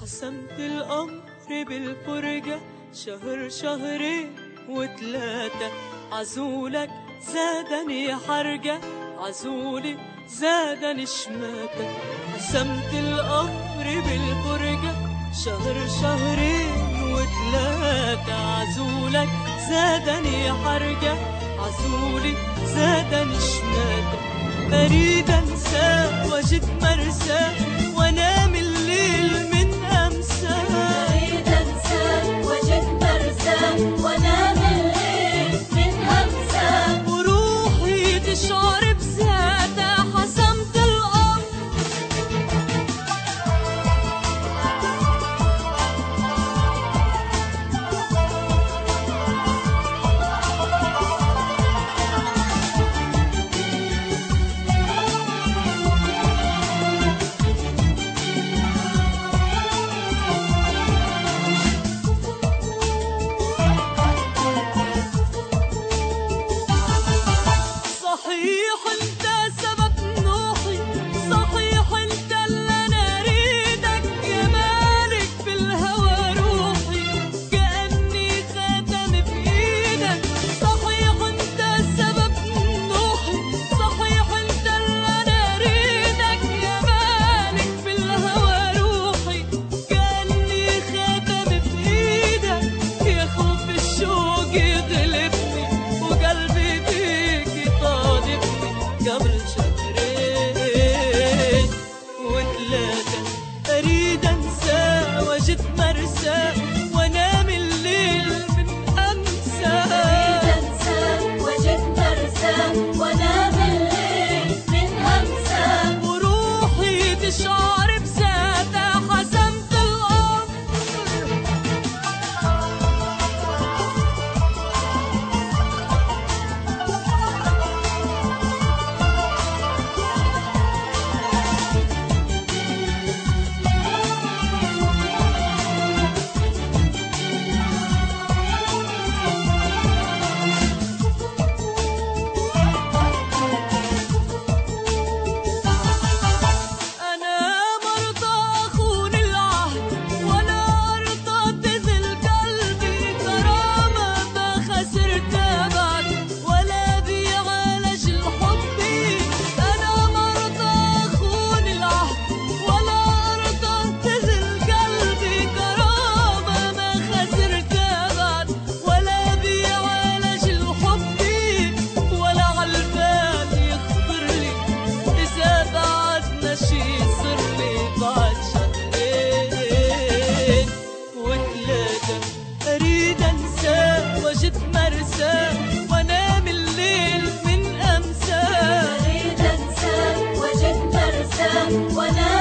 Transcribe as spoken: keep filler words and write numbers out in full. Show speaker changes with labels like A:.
A: حسمت الأمر بالفرجة، شهر شهرين وتلاتة عزولك زادني حرجة، عزولي زادني شماتة. حسمت الأمر بالفرجة، شهر شهرين وتلاتة عزولك زادني حرجة، عزولي زادني شماتة. أريد أنسى وأجد مرسى وأنام الليل من أمسى،
B: أريد أنسى وأجد مرسى وأنام الليل من أمسى،
A: وروحي تشعر بذاتها. حسمت الأمر صحيح انت سبب نوحي، صحيح انت اللي انا اريدك، جمالك في الهوى روحي كأني خاتم بايدك. صحيح انت سبب نوحي، صحيح انت اللي انا اريدك، جمالك في الهوى روحي كأني خاتم بايدك. يا خوف الشوق يغلبني وقلبي بيك طالبني، قبل شهرين وثلاثة أريد أنسى وأجد مرسى وأنام الليل من أمسى،
B: أريد أنسى وأجد مرسى وأنام الليل من أمسى،
A: وروحي تشعر بذاتها. حسمت الأمر أنا مرضى أخون العهد، ولا أرضى تذل قلبي كرامة ما خسرتها بعد، ولا بيعالج الحب. أنا مرضى أخون العهد، ولا أرضى تذل قلبي كرامة ما خسرتها بعد، ولا بيعالج الحب. ولا عالبال يخطر لي إذا بعدنا شي يصير لي بعد شهرين وثلاثة. أريد أنسى وأجد مرسى وأنام الليل من أمسى،
B: أريد أنسى وأجد مرسى وأنام